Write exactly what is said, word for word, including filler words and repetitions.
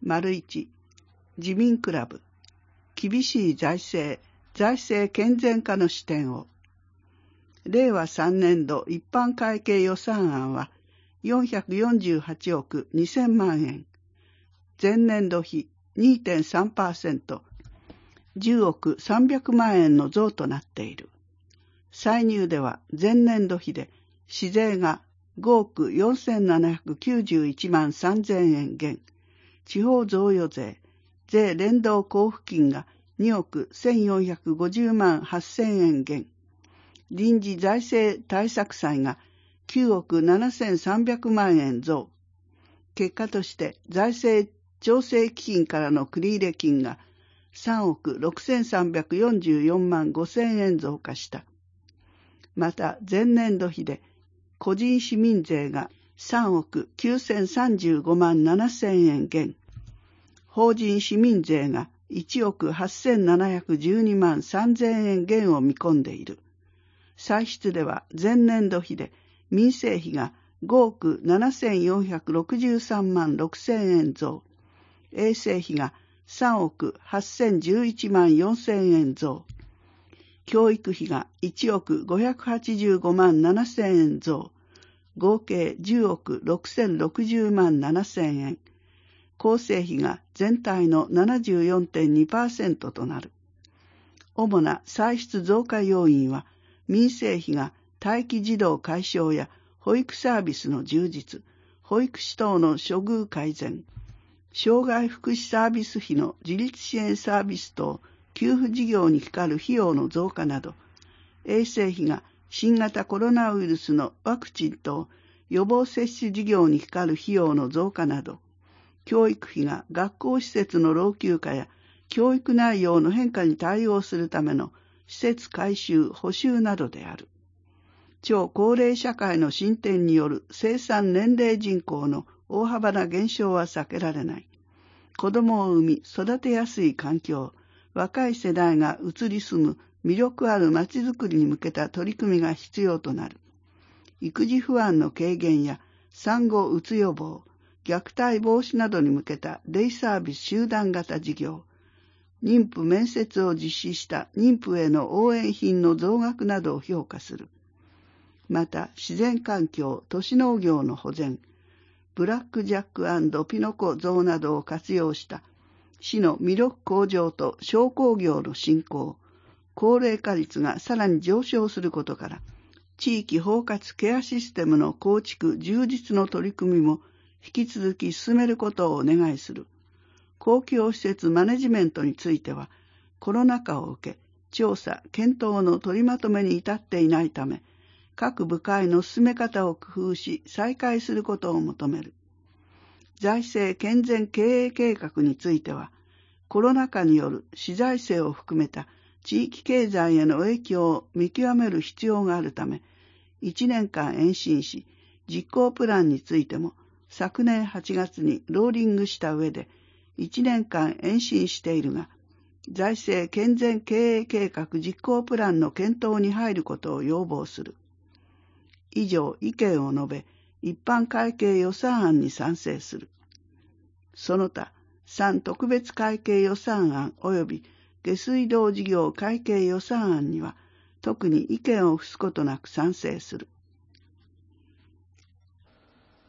いち. 自民クラブ厳しい財政、財政健全化の視点を。れいわさんねんど一般会計予算案はよんひゃくよんじゅうはちおくにせんまんえん、前年度比 にてんさんパーセント、じゅうおくさんびゃくまんえんの増となっている。歳入では前年度比で市税がごおくよんせんななひゃくきゅうじゅういちまんさんぜんえん減、地方贈与税、税連動交付金がにおくせんよんひゃくごじゅうまんはっせんえん減、臨時財政対策債がきゅうおくななせんさんびゃくまんえん増。結果として財政調整基金からの繰入金がさんおくろくせんさんびゃくよんじゅうよんまんごせんえん増加した。また前年度比で個人市民税がさんおくきゅうせんさんじゅうごまんななせんえん減、法人市民税がいちおくはっせんななひゃくじゅうにまんさんぜんえん減を見込んでいる。歳出では前年度比で民生費がごおくななせんよんひゃくろくじゅうさんまんろくせんえん増、衛生費がさんおくはっせんじゅういちまんよんせんえん増、教育費がいちおくごひゃくはちじゅうごまんななせんえん増、合計じゅうおくろくせんろくじゅうまんななせんえん、構成費が全体の ななじゅうよんてんにパーセント となる。主な歳出増加要因は、民生費が待機児童解消や保育サービスの充実、保育士等の処遇改善、障害福祉サービス費の自立支援サービス等給付事業にかかる費用の増加など、衛生費が新型コロナウイルスのワクチン等予防接種事業にかかる費用の増加など、教育費が学校施設の老朽化や教育内容の変化に対応するための施設改修・補修などである。超高齢社会の進展による生産年齢人口の大幅な減少は避けられない。子供を産み育てやすい環境、若い世代が移り住む魅力あるまちづくりに向けた取り組みが必要となる。育児不安の軽減や産後うつ予防、虐待防止などに向けたデイサービス集団型事業、妊婦面接を実施した妊婦への応援品の増額などを評価する。また、自然環境、都市農業の保全、ブラックジャック&ピノコ像などを活用した市の魅力向上と商工業の振興、高齢化率がさらに上昇することから、地域包括ケアシステムの構築充実の取り組みも引き続き進めることをお願いする。公共施設マネジメントについては、コロナ禍を受け、調査・検討の取りまとめに至っていないため、各部会の進め方を工夫し、再開することを求める。財政健全経営計画については、コロナ禍による市財政を含めた地域経済への影響を見極める必要があるため、いちねんかん延伸し、実行プランについても昨年はちがつにローリングした上で、いちねんかん延伸しているが、財政健全経営計画実行プランの検討に入ることを要望する。以上、意見を述べ、一般会計予算案に賛成する。その他、さん特別会計予算案及び下水道事業会計予算案には、特に意見を付すことなく賛成する。